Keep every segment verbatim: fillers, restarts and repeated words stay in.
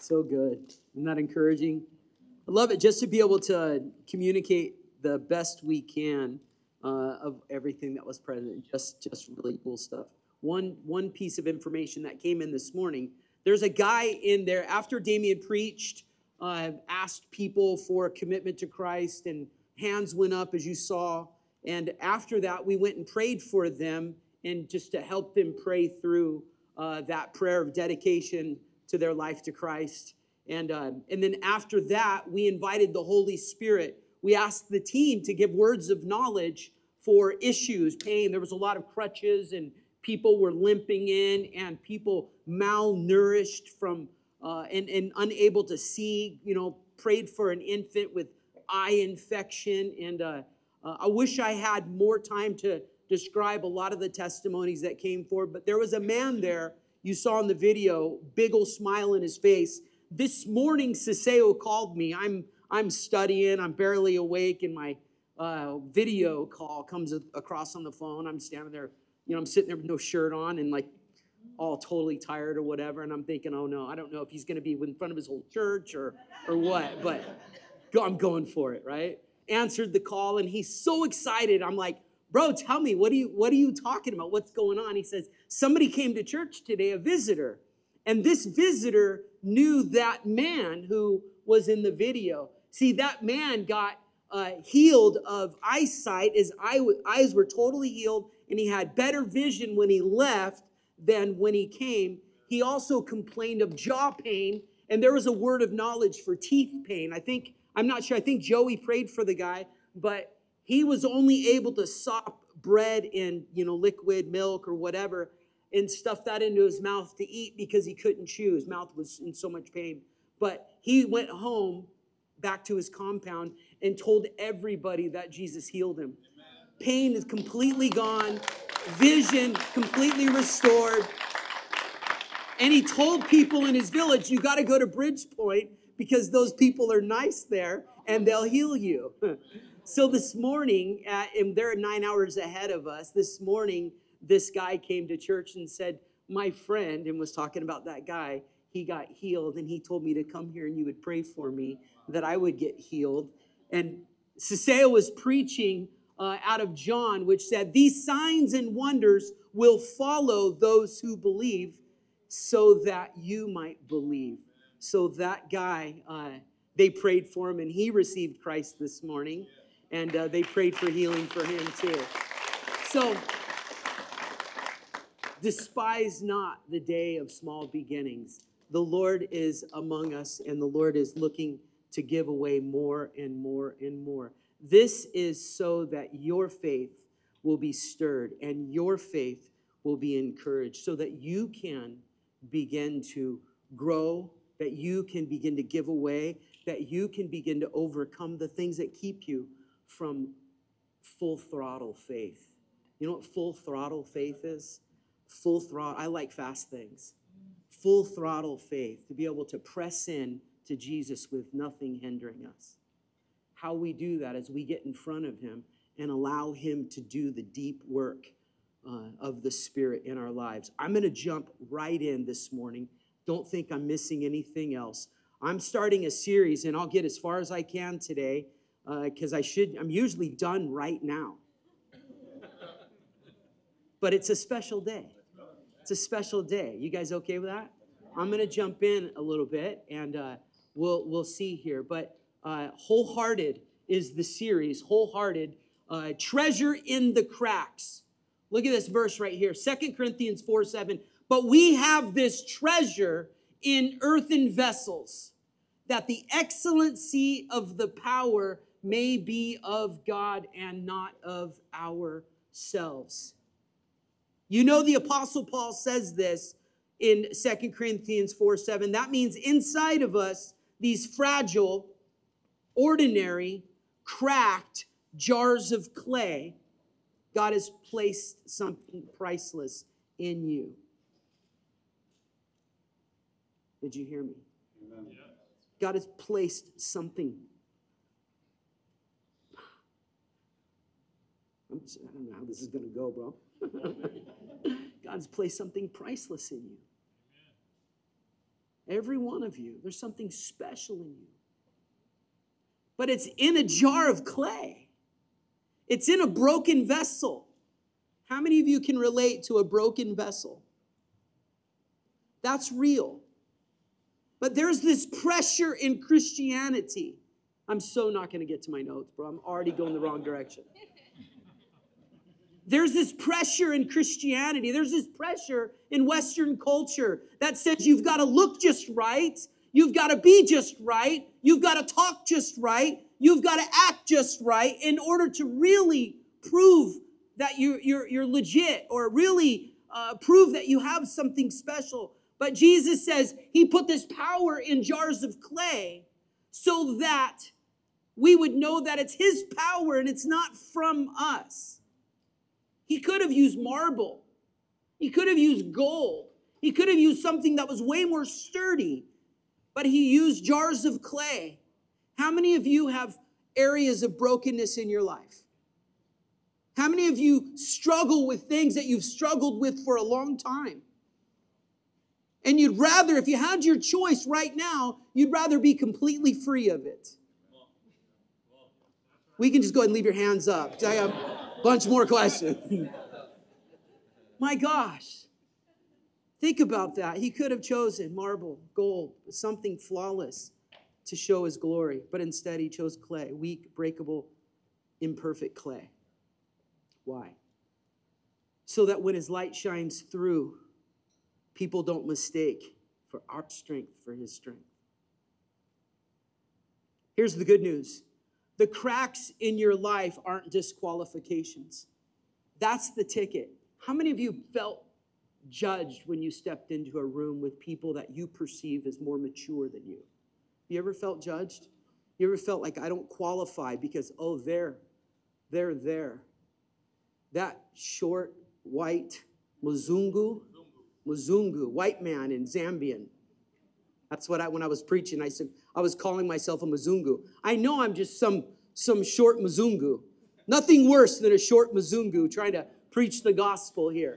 So good. Isn't that encouraging? I love it just to be able to communicate the best we can uh, of everything that was present. Just, just really cool stuff. One, one piece of information that came in this morning. There's a guy in there after Damien preached, uh, asked people for a commitment to Christ, and hands went up as you saw. And after that, we went and prayed for them, and just to help them pray through uh, that prayer of dedication to their life to Christ. And, uh, and then after that, we invited the Holy Spirit. We asked the team to give words of knowledge for issues, pain. There was a lot of crutches, and people were limping in, and people malnourished from uh, and, and unable to see, you know, prayed for an infant with eye infection. And uh, uh, I wish I had more time to describe a lot of the testimonies that came forward, but there was a man there, you saw in the video, big old smile in his face. This morning, Siseo called me. I'm I'm studying. I'm barely awake, and my uh, video call comes across on the phone. I'm standing there, you know, I'm sitting there with no shirt on and like all totally tired or whatever, and I'm thinking, oh no, I don't know if he's going to be in front of his whole church or or what, but go, I'm going for it, right? Answered the call, and he's so excited. I'm like, bro, tell me, what are you what are you talking about? What's going on? He says, somebody came to church today, a visitor. And this visitor knew that man who was in the video. See, that man got uh, healed of eyesight. His eye, eyes were totally healed, and he had better vision when he left than when he came. He also complained of jaw pain, and there was a word of knowledge for teeth pain. I think, I'm not sure, I think Joey prayed for the guy, but he was only able to sop bread in, you know, liquid milk or whatever, and stuff that into his mouth to eat because he couldn't chew. His mouth was in so much pain. But he went home back to his compound and told everybody that Jesus healed him. Pain is completely gone. Vision completely restored. And he told people in his village, you got to go to Bridgepoint because those people are nice there and they'll heal you. So this morning, uh, and they're nine hours ahead of us, this morning, this guy came to church and said, my friend, and was talking about that guy, he got healed, and he told me to come here and you would pray for me that I would get healed. And Siseo was preaching uh, out of John, which said, these signs and wonders will follow those who believe so that you might believe. So that guy, uh, they prayed for him, and he received Christ this morning, and uh, they prayed for healing for him too. So, despise not the day of small beginnings. The Lord is among us, and the Lord is looking to give away more and more and more. This is so that your faith will be stirred and your faith will be encouraged, so that you can begin to grow, that you can begin to give away, that you can begin to overcome the things that keep you from full throttle faith. You know what full throttle faith is? Full throttle, I like fast things. Full throttle faith, to be able to press in to Jesus with nothing hindering us. How we do that is we get in front of him and allow him to do the deep work uh, of the Spirit in our lives. I'm going to jump right in this morning. Don't think I'm missing anything else. I'm starting a series, and I'll get as far as I can today, because uh, I should. I'm usually done right now. But it's a special day. It's a special day. You guys okay with that? I'm going to jump in a little bit, and uh, we'll we'll see here. But uh, Wholehearted is the series. Wholehearted, uh, treasure in the cracks. Look at this verse right here, Second Corinthians four seven. But we have this treasure in earthen vessels, that the excellency of the power may be of God and not of ourselves. You know, the Apostle Paul says this in Second Corinthians four seven. That means inside of us, these fragile, ordinary, cracked jars of clay, God has placed something priceless in you. Did you hear me? Amen. God has placed something. I'm just, I don't know how this is going to go, bro. God's placed something priceless in you. Every one of you. There's something special in you. But it's in a jar of clay. It's in a broken vessel. How many of you can relate to a broken vessel? That's real. But there's this pressure in Christianity. I'm so not going to get to my notes, bro. I'm already going the wrong direction. There's this pressure in Christianity. There's this pressure in Western culture that says you've got to look just right. You've got to be just right. You've got to talk just right. You've got to act just right in order to really prove that you're, you're, you're legit, or really uh, prove that you have something special. But Jesus says he put this power in jars of clay so that we would know that it's his power and it's not from us. He could have used marble. He could have used gold. He could have used something that was way more sturdy, but he used jars of clay. How many of you have areas of brokenness in your life? How many of you struggle with things that you've struggled with for a long time? And you'd rather, if you had your choice right now, you'd rather be completely free of it. We can just go ahead and leave your hands up, because I have a bunch more questions. My gosh. Think about that. He could have chosen marble, gold, something flawless to show his glory. But instead he chose clay, weak, breakable, imperfect clay. Why? So that when his light shines through, people don't mistake for our strength for his strength. Here's the good news. The cracks in your life aren't disqualifications. That's the ticket. How many of you felt judged when you stepped into a room with people that you perceive as more mature than you? You ever felt judged? You ever felt like I don't qualify because, oh, they're, they're there. That short, white Mzungu, Mzungu, white man in Zambian. That's what I, when I was preaching, I said, I was calling myself a Mzungu. I know I'm just some, some short Mzungu. Nothing worse than a short Mzungu trying to preach the gospel here.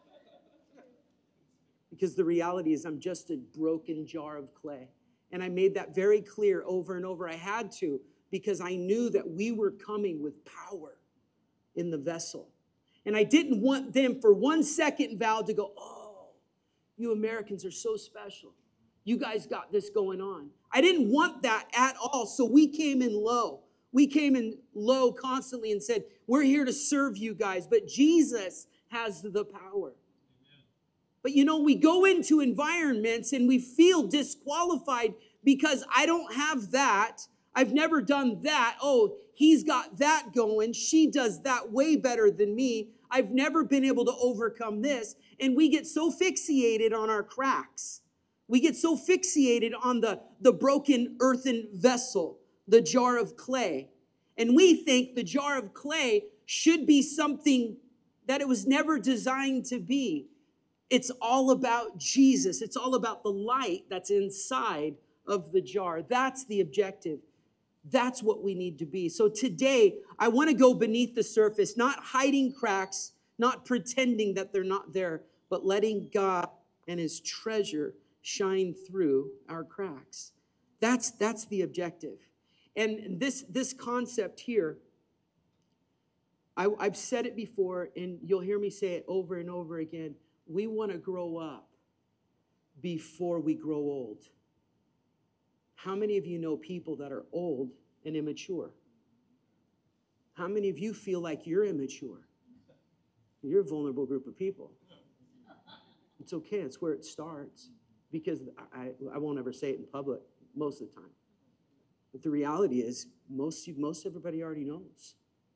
Because the reality is I'm just a broken jar of clay. And I made that very clear over and over. I had to, because I knew that we were coming with power in the vessel. And I didn't want them for one second, Val, to go, oh, you Americans are so special. You guys got this going on. I didn't want that at all. So we came in low. We came in low constantly and said, we're here to serve you guys. But Jesus has the power. But you know, we go into environments and we feel disqualified because I don't have that. I've never done that. Oh, he's got that going. She does that way better than me. I've never been able to overcome this. And we get so fixated on our cracks. We get so fixated on the, the broken earthen vessel, the jar of clay. And we think the jar of clay should be something that it was never designed to be. It's all about Jesus. It's all about the light that's inside of the jar. That's the objective. That's what we need to be. So today, I want to go beneath the surface, not hiding cracks, not pretending that they're not there, but letting God and his treasure shine through our cracks. That's, that's the objective. And this, this concept here, I, I've said it before, and you'll hear me say it over and over again. We want to grow up before we grow old. How many of you know people that are old and immature? How many of you feel like you're immature? You're a vulnerable group of people. It's okay. It's where it starts. Because I, I won't ever say it in public most of the time. But the reality is, most, most everybody already knows.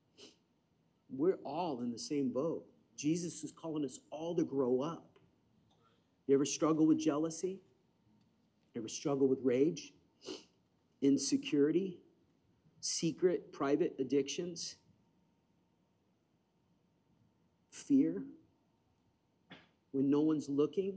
We're all in the same boat. Jesus is calling us all to grow up. You ever struggle with jealousy? You ever struggle with rage? Insecurity? Secret, private addictions? Fear? When no one's looking?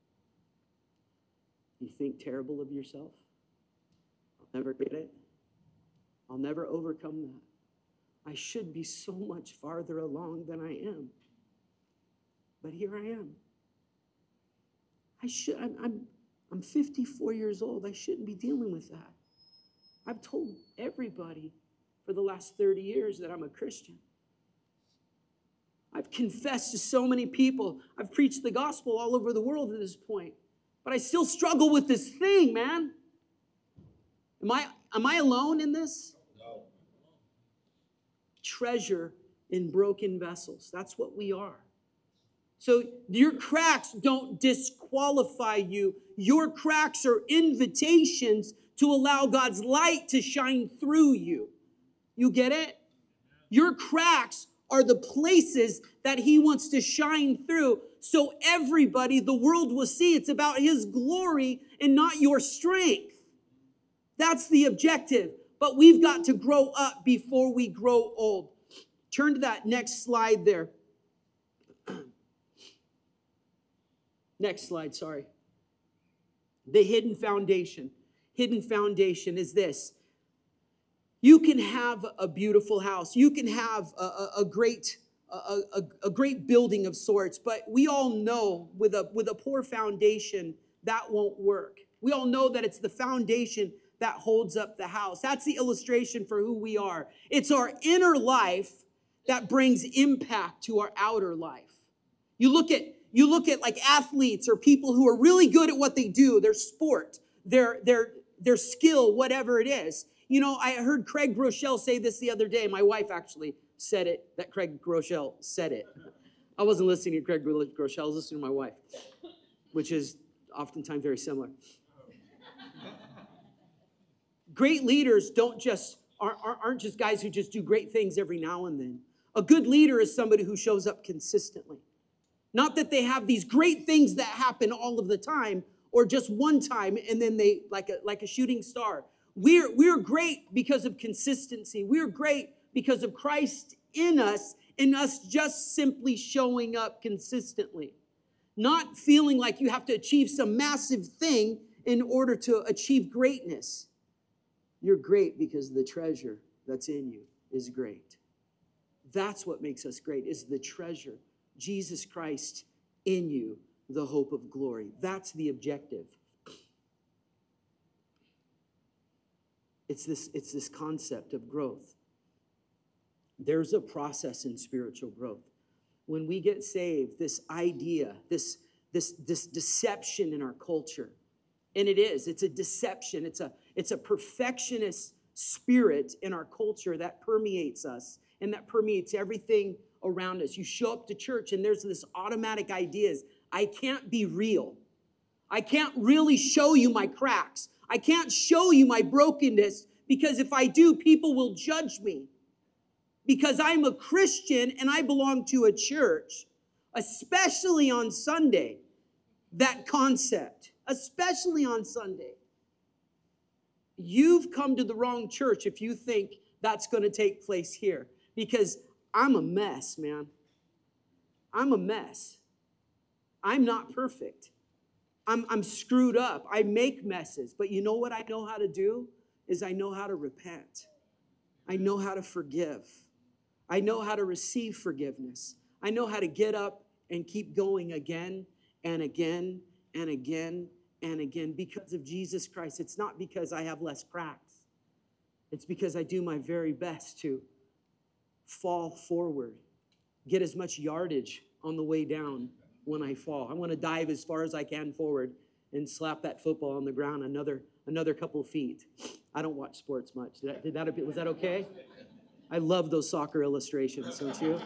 You think terrible of yourself? I'll never get it. I'll never overcome that. I should be so much farther along than I am. But here I am. I should, I'm, I'm, I'm fifty-four years old. I shouldn't be dealing with that. I've told everybody for the last thirty years that I'm a Christian. I've confessed to so many people. I've preached the gospel all over the world at this point. But I still struggle with this thing, man. Am I, am I alone in this? No. Treasure in broken vessels. That's what we are. So your cracks don't disqualify you. Your cracks are invitations to allow God's light to shine through you. You get it? Your cracks are the places that he wants to shine through, so everybody, the world will see it's about his glory and not your strength. That's the objective. But we've got to grow up before we grow old. Turn to that next slide there. Next slide, sorry. The hidden foundation. Hidden foundation is this. You can have a beautiful house. You can have a, a, a great a, a, a great building of sorts, but we all know with a with a poor foundation that won't work. We all know that it's the foundation that holds up the house. That's the illustration for who we are. It's our inner life that brings impact to our outer life. You look at you look at like athletes or people who are really good at what they do, their sport, their their their skill, whatever it is. You know, I heard Craig Groeschel say this the other day. My wife actually said it, that Craig Groeschel said it. I wasn't listening to Craig Groeschel, I was listening to my wife, which is oftentimes very similar. Great leaders don't just aren't, aren't just guys who just do great things every now and then. A good leader is somebody who shows up consistently. Not that they have these great things that happen all of the time or just one time and then they, like a, like a shooting star. We're, we're great because of consistency. We're great because of Christ in us and us just simply showing up consistently. Not feeling like you have to achieve some massive thing in order to achieve greatness. You're great because the treasure that's in you is great. That's what makes us great, is the treasure. Jesus Christ in you, the hope of glory. That's the objective. It's this, it's this concept of growth. There's a process in spiritual growth. When we get saved, this idea, this, this, this deception in our culture, and it is, it's a deception, it's a, it's a perfectionist spirit in our culture that permeates us and that permeates everything around us. You show up to church and there's this automatic ideas. I can't be real. I can't really show you my cracks. I can't show you my brokenness because if I do, people will judge me. Because I'm a Christian and I belong to a church, especially on Sunday, that concept, especially on Sunday. You've come to the wrong church if you think that's going to take place here. Because I'm a mess, man. I'm a mess. I'm not perfect. I'm, I'm screwed up. I make messes. But you know what I know how to do? Is I know how to repent. I know how to forgive. I know how to receive forgiveness. I know how to get up and keep going again and again and again and again because of Jesus Christ. It's not because I have less cracks. It's because I do my very best to fall forward, get as much yardage on the way down when I fall. I want to dive as far as I can forward and slap that football on the ground another another couple of feet. I don't watch sports much. Did that, did that, was that okay? I love those soccer illustrations, don't you?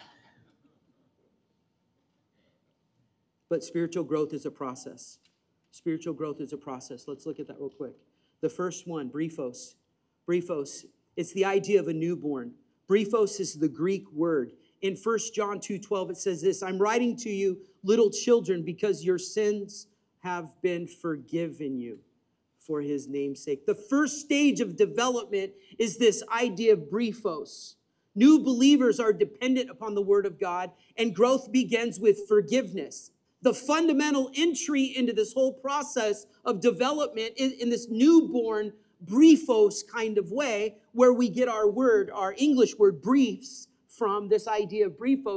But spiritual growth is a process. Spiritual growth is a process. Let's look at that real quick. The first one, briefos. Briefos, it's the idea of a newborn. Briefos is the Greek word. In First John two twelve, it says this, I'm writing to you, little children, because your sins have been forgiven you for his name's sake. The first stage of development is this idea of briefos. New believers are dependent upon the word of God, and growth begins with forgiveness. The fundamental entry into this whole process of development in, in this newborn briefos kind of way, where we get our word, our English word briefs, from this idea of briefos,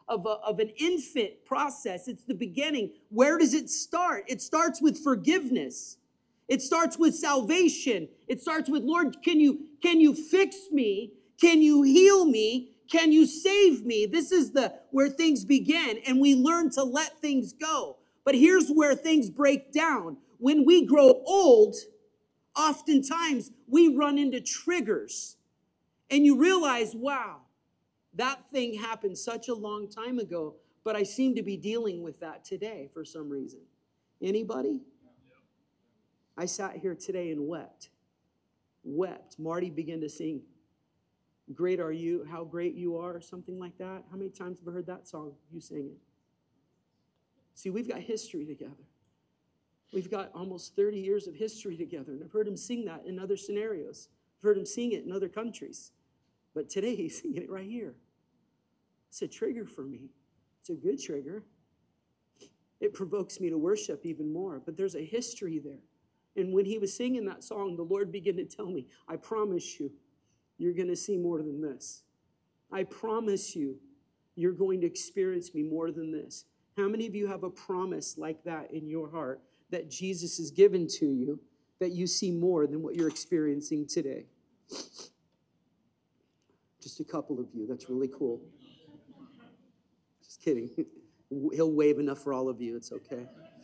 of, a, of an infant process. It's the beginning. Where does it start? It starts with forgiveness. It starts with salvation. It starts with, Lord, can you, can you fix me? Can you heal me? Can you save me? This is the where things begin, and we learn to let things go. But here's where things break down. When we grow old, oftentimes we run into triggers, and you realize, wow, that thing happened such a long time ago, but I seem to be dealing with that today for some reason. Anybody? I sat here today and wept. Wept. Marty began to sing, "Great are you, how great you are," something like that. How many times have I heard that song? You sing it. See, we've got history together. We've got almost thirty years of history together, and I've heard him sing that in other scenarios. I've heard him sing it in other countries. But today, he's singing it right here. It's a trigger for me. It's a good trigger. It provokes me to worship even more, but there's a history there. And when he was singing that song, the Lord began to tell me, I promise you, you're going to see more than this. I promise you, you're going to experience me more than this. How many of you have a promise like that in your heart that Jesus has given to you, that you see more than what you're experiencing today? Just a couple of you. That's really cool. Just kidding. He'll wave enough for all of you. It's okay.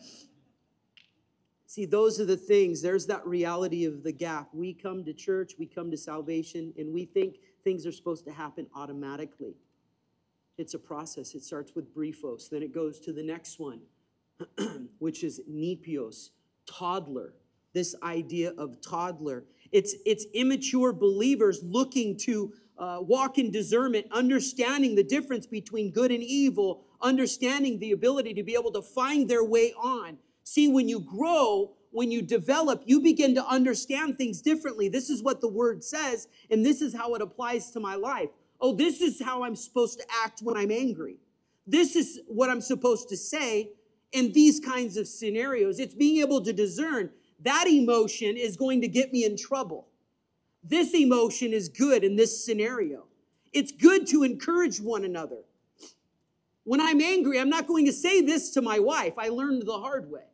See, those are the things. There's that reality of the gap. We come to church, we come to salvation, and we think things are supposed to happen automatically. It's a process. It starts with briefos. Then it goes to the next one, which is nepios, toddler. This idea of toddler. It's, it's immature believers looking to uh, walk in discernment, understanding the difference between good and evil, understanding the ability to be able to find their way on. See, when you grow, when you develop, you begin to understand things differently. This is what the word says, and this is how it applies to my life. Oh, this is how I'm supposed to act when I'm angry. This is what I'm supposed to say in these kinds of scenarios. It's being able to discern that emotion is going to get me in trouble. This emotion is good in this scenario. It's good to encourage one another. When I'm angry, I'm not going to say this to my wife. I learned the hard way.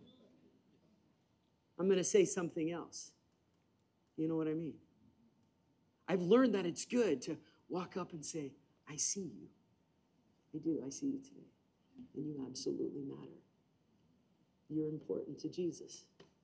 I'm going to say something else. You know what I mean? I've learned that it's good to walk up and say, I see you. I do. I see you today. And you absolutely matter. You're important to Jesus.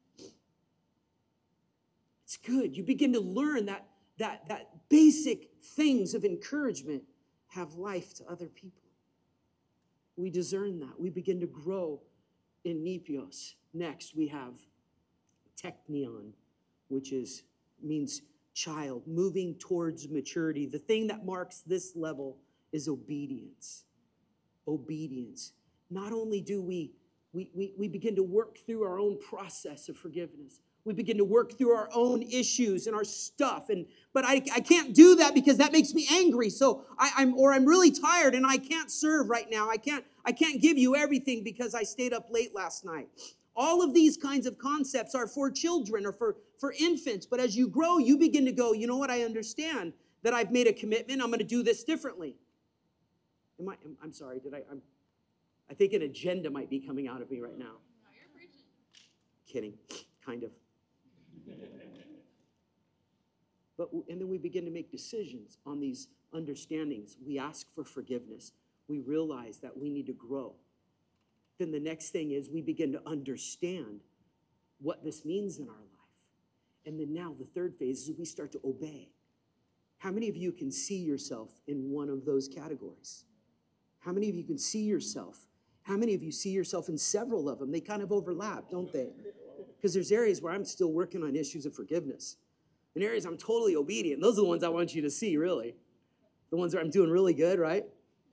It's good. You begin to learn that, that, that basic things of encouragement have life to other people. We discern that. We begin to grow in nepios. Next, we have teknion, which is means child, moving towards maturity. The thing that marks this level is obedience. Obedience. Not only do we, we, we, we begin to work through our own process of forgiveness, we begin to work through our own issues and our stuff. And but I, I can't do that because that makes me angry. So I, I'm or I'm really tired and I can't serve right now. I can't I can't give you everything because I stayed up late last night. All of these kinds of concepts are for children or for, for infants. But as you grow, you begin to go, you know what, I understand that I've made a commitment. I'm going to do this differently. Am I, I'm sorry, did I, I'm, I think an agenda might be coming out of me right now. No, you're preaching. Kidding, kind of. But, and then we begin to make decisions on these understandings. We ask for forgiveness. We realize that we need to grow. Then the next thing is we begin to understand what this means in our life. And then now the third phase is we start to obey. How many of you can see yourself in one of those categories? How many of you can see yourself? How many of you see yourself in several of them? They kind of overlap, don't they? Because there's areas where I'm still working on issues of forgiveness. In areas I'm totally obedient. Those are the ones I want you to see, really. The ones where I'm doing really good, right?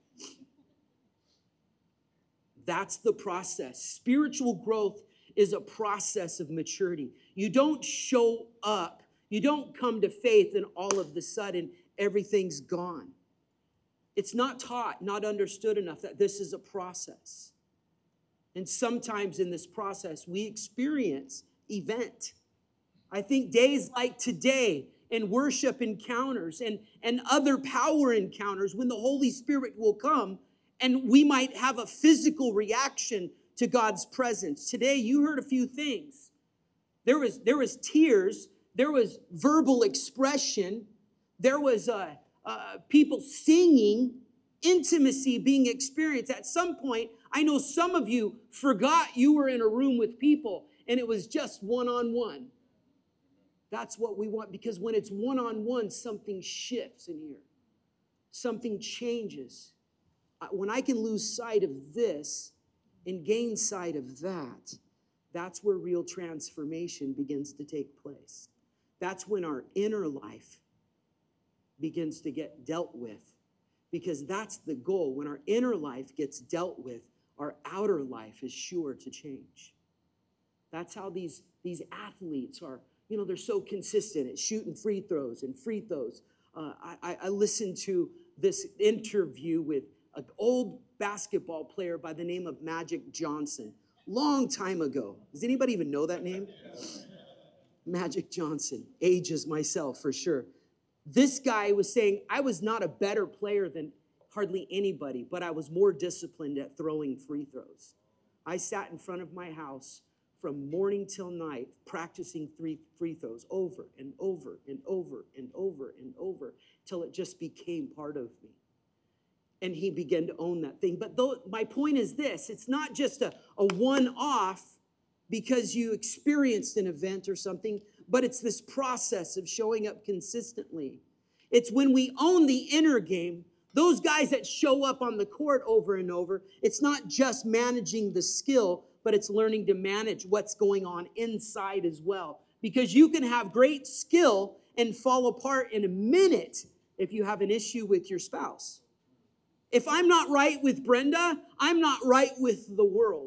That's the process. Spiritual growth is a process of maturity. You don't show up. You don't come to faith and all of the sudden everything's gone. It's not taught, not understood enough that this is a process. And sometimes in this process, we experience event. I think days like today and worship encounters and, and other power encounters when the Holy Spirit will come And we might have a physical reaction to God's presence. Today, you heard a few things. There was, there was tears. There was verbal expression. There was uh, uh, people singing, intimacy being experienced. At some point, I know some of you forgot you were in a room with people and it was just one-on-one. That's what we want, because when it's one-on-one, something shifts in here. Something changes. When I can lose sight of this and gain sight of that, that's where real transformation begins to take place. That's when our inner life begins to get dealt with, because that's the goal. When our inner life gets dealt with, our outer life is sure to change. That's how these, these athletes are, you know, they're so consistent at shooting free throws and free throws. Uh, I, I listened to this interview with an old basketball player by the name of Magic Johnson, long time ago. Does anybody even know that name? Magic Johnson, ages myself for sure. This guy was saying, I was not a better player than hardly anybody, but I was more disciplined at throwing free throws. I sat in front of my house from morning till night practicing three free throws over and over and over and over and over till it just became part of me. And he began to own that thing. But though, my point is this, it's not just a, a one-off because you experienced an event or something, but it's this process of showing up consistently. It's when we own the inner game, those guys that show up on the court over and over, it's not just managing the skill, but it's learning to manage what's going on inside as well. Because you can have great skill and fall apart in a minute if you have an issue with your spouse. If I'm not right with Brenda, I'm not right with the world.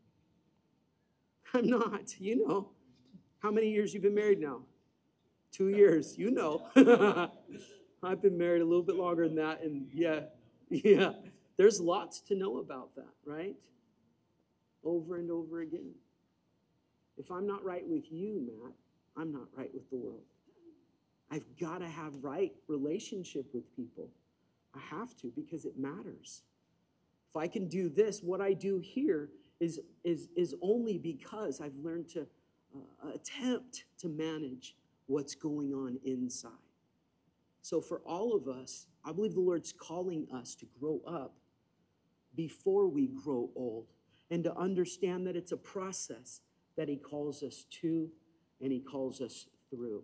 I'm not, you know. How many years you've been married now? Two years, you know. I've been married a little bit longer than that, and yeah, yeah. There's lots to know about that, right? Over and over again. If I'm not right with you, Matt, I'm not right with the world. I've got to have right relationship with people. I have to, because it matters. If I can do this, what I do here is, is, is only because I've learned to uh, attempt to manage what's going on inside. So for all of us, I believe the Lord's calling us to grow up before we grow old and to understand that it's a process that he calls us to and he calls us through.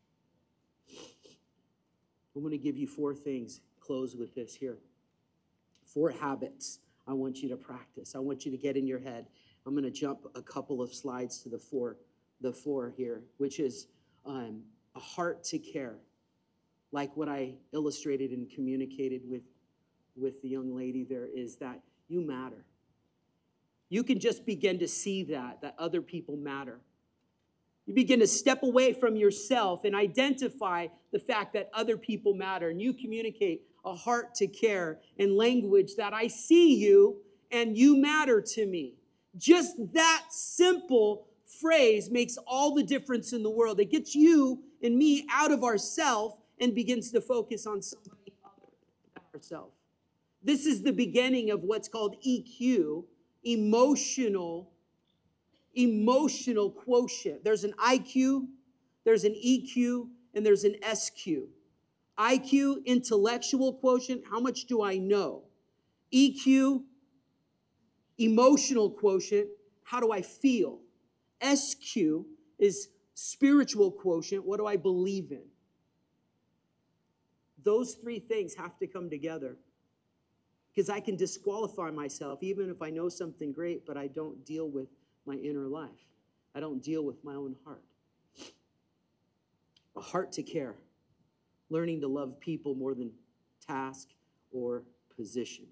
I'm going to give you four things. Close with this here. Four habits I want you to practice. I want you to get in your head. I'm going to jump a couple of slides to the four, the four here, which is um, a heart to care. Like what I illustrated and communicated with, with the young lady there, is that you matter. You can just begin to see that, that other people matter. You begin to step away from yourself and identify the fact that other people matter. And you communicate a heart to care in language that I see you and you matter to me. Just that simple phrase makes all the difference in the world. It gets you and me out of ourselves and begins to focus on somebody other than ourselves. This is the beginning of what's called E Q, emotional Emotional quotient. There's an I Q, there's an E Q, and there's an S Q. I Q, intellectual quotient, how much do I know? E Q, emotional quotient, how do I feel? S Q is spiritual quotient, what do I believe in? Those three things have to come together, because I can disqualify myself even if I know something great, but I don't deal with my inner life. I don't deal with my own heart. A heart to care. Learning to love people more than task or position.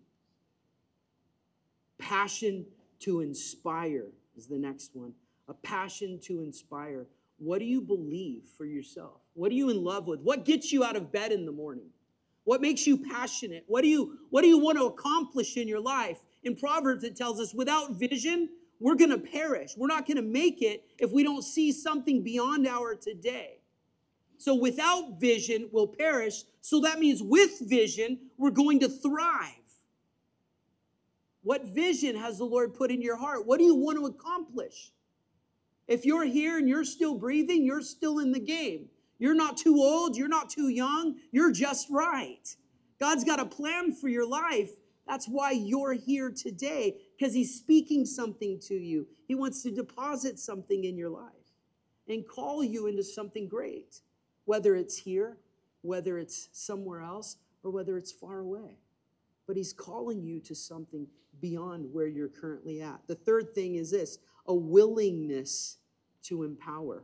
Passion to inspire is the next one. A passion to inspire. What do you believe for yourself? What are you in love with? What gets you out of bed in the morning? What makes you passionate? What do you, what do you want to accomplish in your life? In Proverbs, it tells us without vision, we're going to perish. We're not going to make it if we don't see something beyond our today. So without vision, we'll perish. So that means with vision, we're going to thrive. What vision has the Lord put in your heart? What do you want to accomplish? If you're here and you're still breathing, you're still in the game. You're not too old. You're not too young. You're just right. God's got a plan for your life. That's why you're here today, because he's speaking something to you. He wants to deposit something in your life and call you into something great, whether it's here, whether it's somewhere else, or whether it's far away. But he's calling you to something beyond where you're currently at. The third thing is this, a willingness to empower.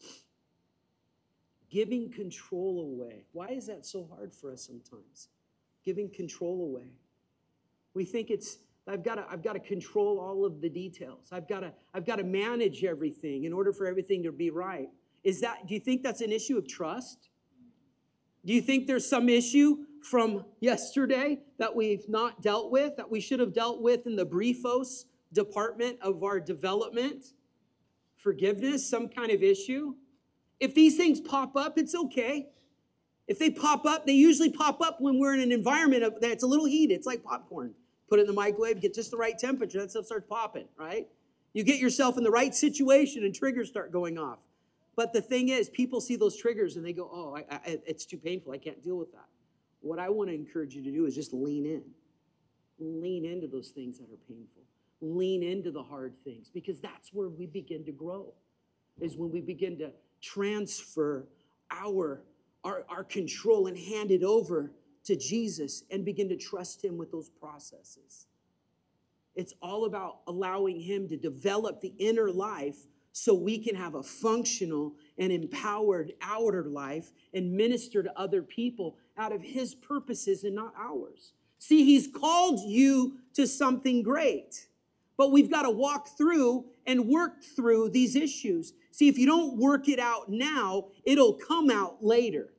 Giving control away. Why is that so hard for us sometimes? Giving control away. We think it's, I've got to, I've got to control all of the details. I've got to, I've got to manage everything in order for everything to be right. Is that, do you think that's an issue of trust? Do you think there's some issue from yesterday that we've not dealt with, that we should have dealt with in the briefos department of our development? Forgiveness, some kind of issue? If these things pop up, it's okay. If they pop up, they usually pop up when we're in an environment of, that's a little heated. It's like popcorn. Put it in the microwave, get just the right temperature, that stuff starts popping, right? You get yourself in the right situation and triggers start going off. But the thing is, people see those triggers and they go, oh, I, I, it's too painful. I can't deal with that. What I want to encourage you to do is just lean in. Lean into those things that are painful. Lean into the hard things, because that's where we begin to grow, is when we begin to transfer our, our, our control and hand it over to Jesus and begin to trust him with those processes. It's all about allowing him to develop the inner life so we can have a functional and empowered outer life and minister to other people out of his purposes and not ours. See, he's called you to something great, but we've got to walk through and work through these issues. See, if you don't work it out now, it'll come out later.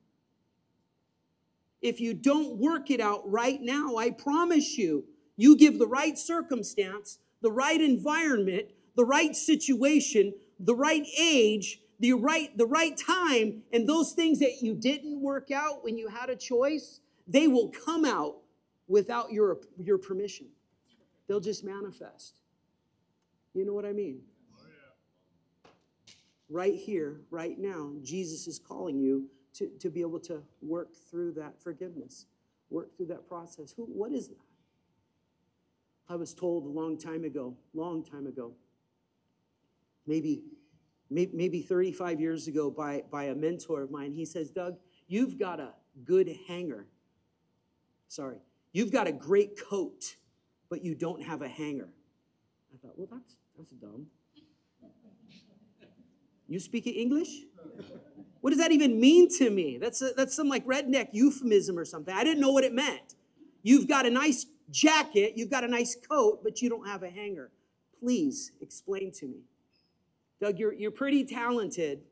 If you don't work it out right now, I promise you, you give the right circumstance, the right environment, the right situation, the right age, the right, the right time, and those things that you didn't work out when you had a choice, they will come out without your, your permission. They'll just manifest. You know what I mean? Right here, right now, Jesus is calling you to, to be able to work through that forgiveness, work through that process. Who, what is that? I was told a long time ago, long time ago, maybe, maybe, maybe thirty-five years ago by, by a mentor of mine. He says, Doug, you've got a good hanger. Sorry, you've got a great coat, but you don't have a hanger. I thought, well, that's, that's dumb. You speak English? What does that even mean to me? That's a, that's some like redneck euphemism or something. I didn't know what it meant. You've got a nice jacket, you've got a nice coat, but you don't have a hanger. Please explain to me. Doug, you're, you're pretty talented,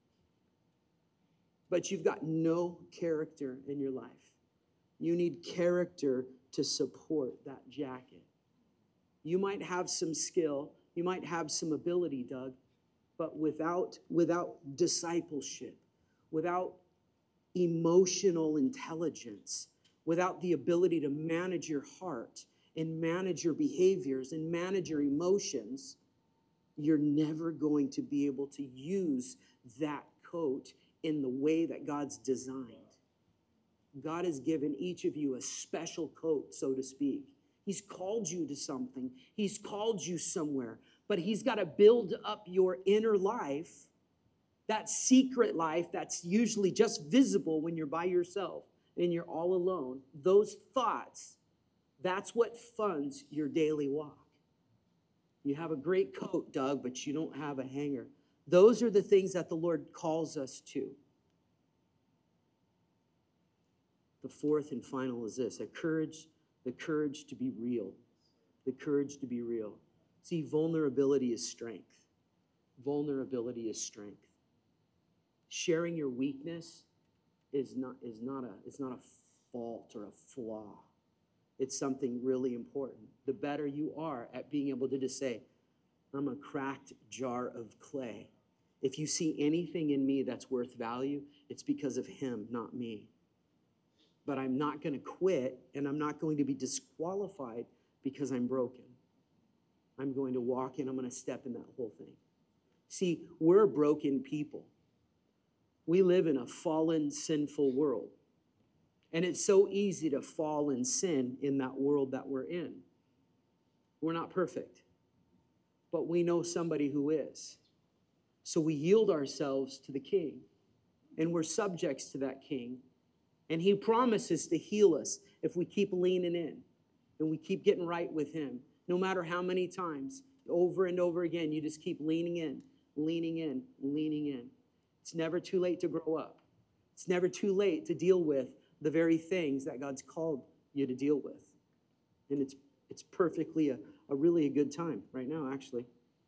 but you've got no character in your life. You need character to support that jacket. You might have some skill, you might have some ability, Doug, but without, without discipleship, without emotional intelligence, without the ability to manage your heart and manage your behaviors and manage your emotions, you're never going to be able to use that coat in the way that God's designed. God has given each of you a special coat, so to speak. He's called you to something. He's called you somewhere. But he's got to build up your inner life, that secret life that's usually just visible when you're by yourself and you're all alone. Those thoughts, that's what funds your daily walk. You have a great coat, Doug, but you don't have a hanger. Those are the things that the Lord calls us to. The fourth and final is this, a courage, the courage to be real. The courage to be real. See, vulnerability is strength. Vulnerability is strength. Sharing your weakness is not, is not a, it's not a fault or a flaw. It's something really important. The better you are at being able to just say, I'm a cracked jar of clay. If you see anything in me that's worth value, it's because of him, not me. But I'm not going to quit, and I'm not going to be disqualified because I'm broken. I'm going to walk in, I'm going to step in that whole thing. See, we're broken people. We live in a fallen, sinful world. And it's so easy to fall in sin in that world that we're in. We're not perfect, but we know somebody who is. So we yield ourselves to the King, and we're subjects to that King. And he promises to heal us if we keep leaning in and we keep getting right with him. No matter how many times, over and over again, you just keep leaning in, leaning in, leaning in. It's never too late to grow up. It's never too late to deal with the very things that God's called you to deal with. And it's it's perfectly a, a really a good time right now, actually.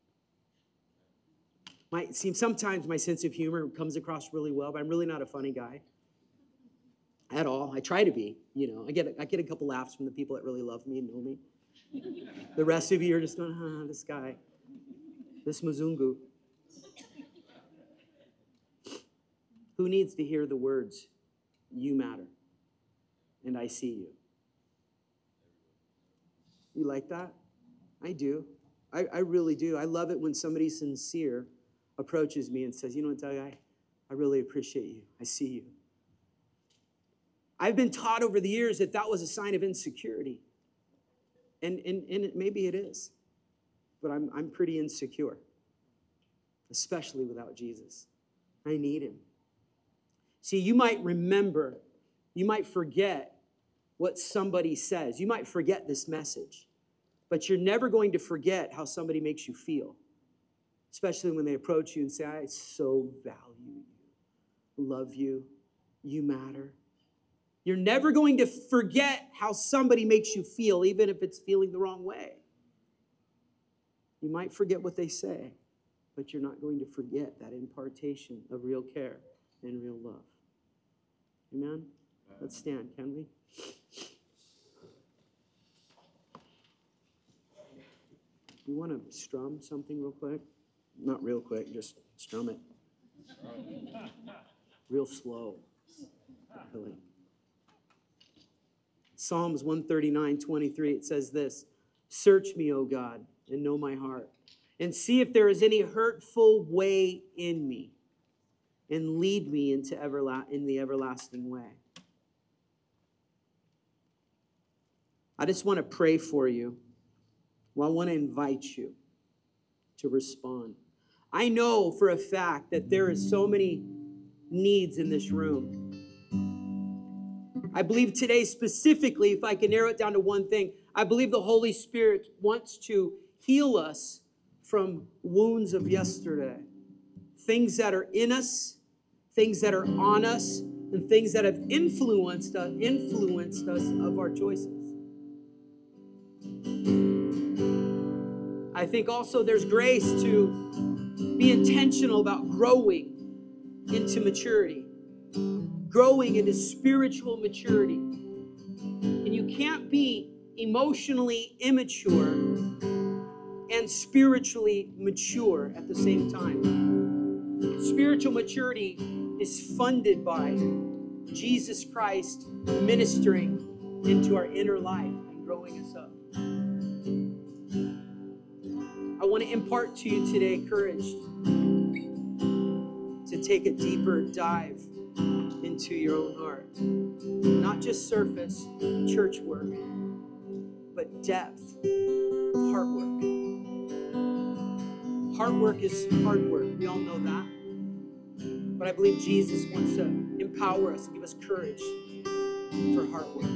My, see, sometimes my sense of humor comes across really well, but I'm really not a funny guy at all. I try to be, you know. I get I get a couple laughs from the people that really love me and know me. The rest of you are just going, ah, this guy, this Mzungu. Who needs to hear the words, you matter, and I see you? You like that? I do. I, I really do. I love it when somebody sincere approaches me and says, you know what, Doug, I, I really appreciate you. I see you. I've been taught over the years that that was a sign of insecurity. And, and, and it, maybe it is. But I'm, I'm pretty insecure, especially without Jesus. I need him. See, you might remember, you might forget what somebody says. You might forget this message. But you're never going to forget how somebody makes you feel. Especially when they approach you and say, I so value you, love you, you matter. You're never going to forget how somebody makes you feel, even if it's feeling the wrong way. You might forget what they say, but you're not going to forget that impartation of real care and real love. Amen? Let's stand, can we? You want to strum something real quick? Not real quick, just strum it. Real slow. Really. Psalms one thirty-nine, twenty-three, it says this, search me, O God, and know my heart, and see if there is any hurtful way in me, and lead me into everla- in the everlasting way. I just want to pray for you. Well, I want to invite you to respond. I know for a fact that there are so many needs in this room. I believe today specifically, if I can narrow it down to one thing, I believe the Holy Spirit wants to heal us from wounds of yesterday. Things that are in us, things that are on us, and things that have influenced us, influenced us of our choices. I think also there's grace to be intentional about growing into maturity, growing into spiritual maturity. And you can't be emotionally immature and spiritually mature at the same time. Spiritual maturity is funded by Jesus Christ ministering into our inner life and growing us up. I want to impart to you today courage to take a deeper dive into your own heart. Not just surface church work, but depth of heart work. Heart work is hard work. We all know that. But I believe Jesus wants to empower us and give us courage for heart work.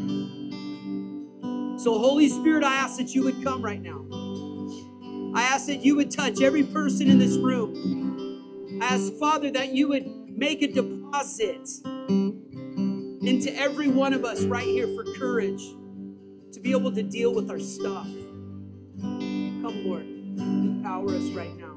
So Holy Spirit, I ask that you would come right now. I ask that you would touch every person in this room. I ask, Father, that you would make a deposit into every one of us right here for courage to be able to deal with our stuff. Come, Lord, empower us right now.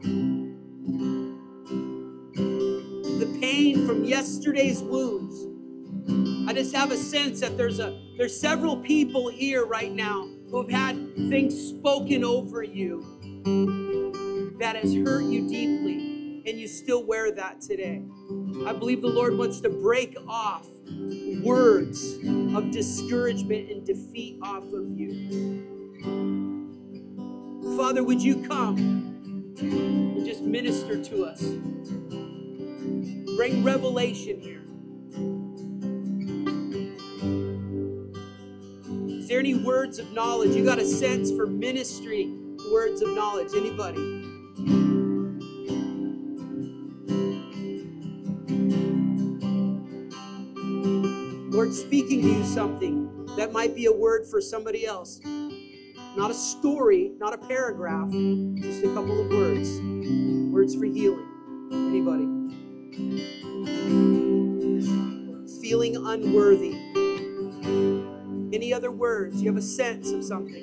The pain from yesterday's wounds. I just have a sense that there's a there's several people here right now who have had things spoken over you that has hurt you deeply, and you still wear that today. I believe the Lord wants to break off words of discouragement and defeat off of you. Father, would you come and just minister to us? Bring revelation here. Is there any words of knowledge? You got a sense for ministry words of knowledge? Anybody? Lord, speaking to you something that might be a word for somebody else. Not a story, not a paragraph, just a couple of words. Words for healing. Anybody? Feeling unworthy. Any other words? You have a sense of something.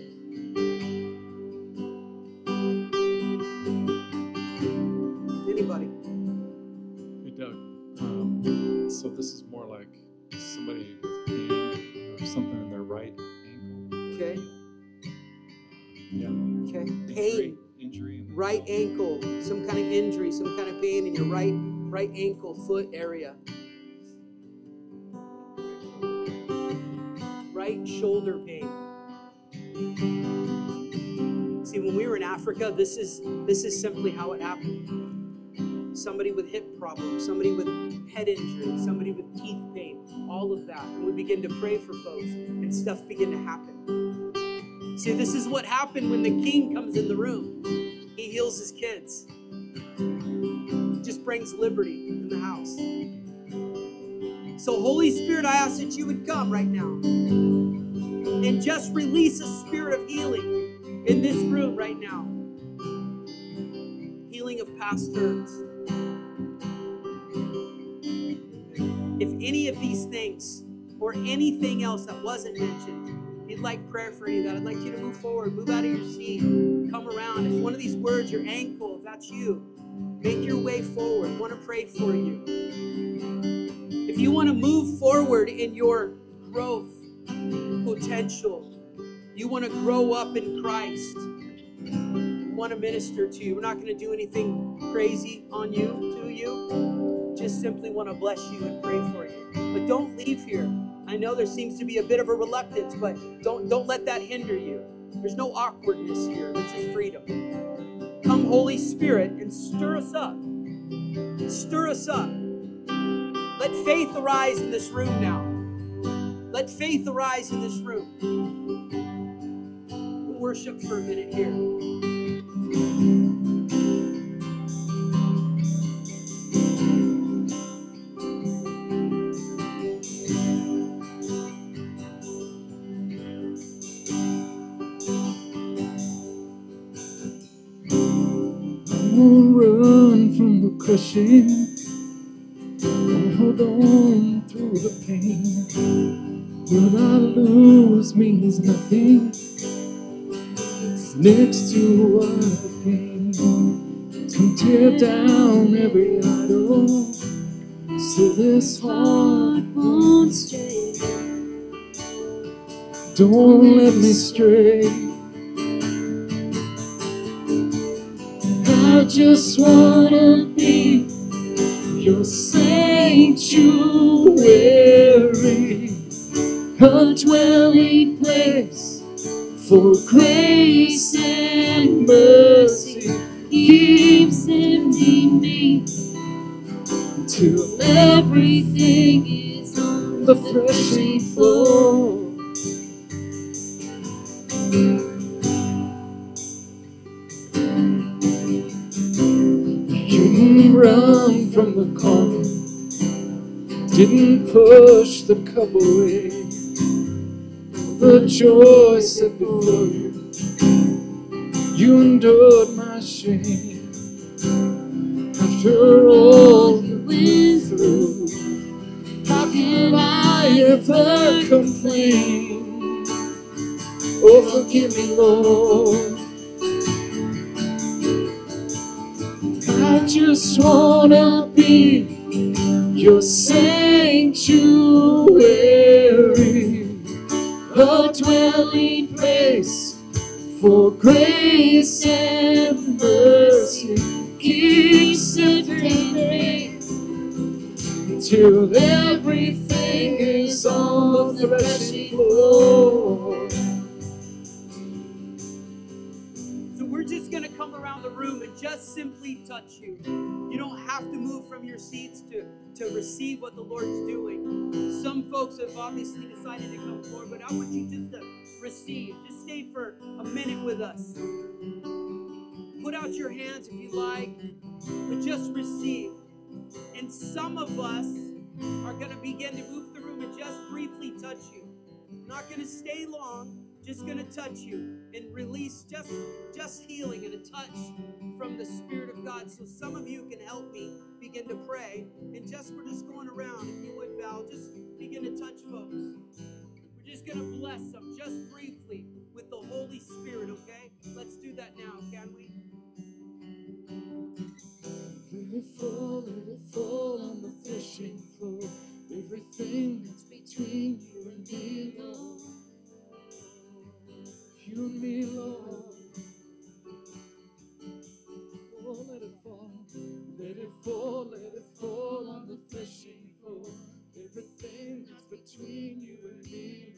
Anybody? Hey, Doug. Um, so this is more like somebody with pain or something in their right ankle. Okay. Yeah. Okay. Injury, Pain. injury in the Right ankle. Some kind of injury, some kind of pain in your right right ankle, foot area. Right shoulder pain. See, when we were in Africa, this is this is simply how it happened. Somebody with hip problems, somebody with head injury, somebody with teeth pain, all of that. And we begin to pray for folks, and stuff begin to happen. See, this is what happened when the king comes in the room. He heals his kids. Just brings liberty in the house. So Holy Spirit, I ask that you would come right now and just release a spirit of healing in this room right now. Healing of past hurts. If any of these things or anything else that wasn't mentioned, if you'd like prayer for any of that, I'd like you to move forward, move out of your seat, come around. If one of these words, your ankle, if that's you, make your way forward. I want to pray for you. If you want to move forward in your growth potential, you want to grow up in Christ, we want to minister to you. We're not going to do anything crazy on you, to you. Just simply want to bless you and pray for you. But don't leave here. I know there seems to be a bit of a reluctance, but don't, don't let that hinder you. There's no awkwardness here. There's just freedom. Come, Holy Spirit, and stir us up. Stir us up. Let faith arise in this room now. Let faith arise in this room. We'll worship for a minute here. I won't run from the crushing. Won't hold on through the pain. What I lose means nothing next to what I gain. To tear down every idol, so this heart won't stray. Don't let me stray. I just wanna be your sanctuary, a dwelling place for grace and mercy. Keep sending me till everything is on the threshing floor. You didn't run from the calling, didn't push the cup away. The joy set before you, you endured my shame. After all you went through, how can I ever complain? Oh, forgive me, Lord. I just wanna be your sanctuary, a dwelling place for grace and mercy. Keep setting me till everything is on the threshing floor. we're just going to come around the room and just simply touch you. You don't have to move from your seats to, to receive what the Lord's doing. Some folks have obviously decided to come forward, but I want you just to receive. Just stay for a minute with us. Put out your hands if you like, but just receive. And some of us are going to begin to move the room and just briefly touch you. Not going to stay long, just going to touch you and release just, just healing and a touch from the Spirit of God. So some of you can help me begin to pray. And just, we're just going around. If you would, Val, just begin to touch folks. We're just going to bless them just briefly with the Holy Spirit, okay? Let's do that now, can we? Let it fall, let it fall on the threshing floor. Everything that's between you and me, Lord. You and me, Lord. Oh, let it fall, let it fall, let it fall on the threshing floor. Everything that's between you and me,